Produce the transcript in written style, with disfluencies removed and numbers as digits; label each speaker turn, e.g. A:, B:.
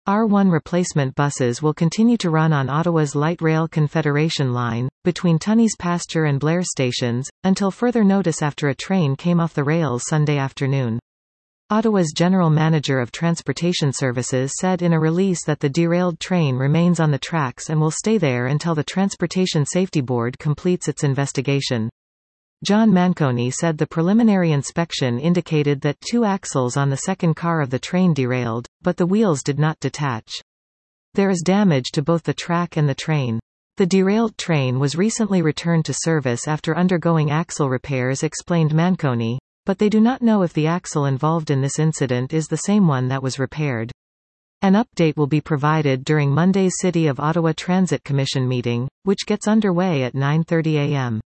A: R1 replacement buses will continue to run on Ottawa's Light Rail Confederation line, between Tunney's Pasture and Blair stations, until further notice after a train came off the rails Sunday afternoon. Ottawa's General Manager of Transportation Services said in a release that the derailed train remains on the tracks and will stay there until the Transportation Safety Board completes its investigation. John Manconi said the preliminary inspection indicated that 2 axles on the second car of the train derailed, but the wheels did not detach. There is damage to both the track and the train. The derailed train was recently returned to service after undergoing axle repairs, explained Manconi, but they do not know if the axle involved in this incident is the same one that was repaired. An update will be provided during Monday's City of Ottawa Transit Commission meeting, which gets underway at 9:30 a.m.